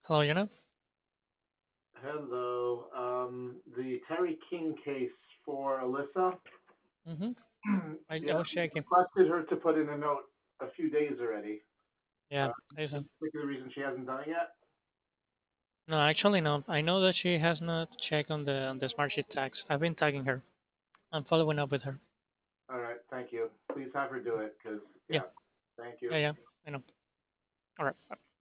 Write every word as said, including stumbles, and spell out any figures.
Hello, you know? Hello. Um, the Terry King case for Alyssa. Mm-hmm. I, I Yeah, was checking. requested her to put in a note a few days already. Yeah, Uh, I saw. any particular reason she hasn't done it yet? No, actually, no. I know that she has not checked on the on the Smartsheet tags. I've been tagging her. I'm following up with her. All right, thank you. Please have her do it, because Yeah, yeah, thank you. yeah, yeah. I know. All right.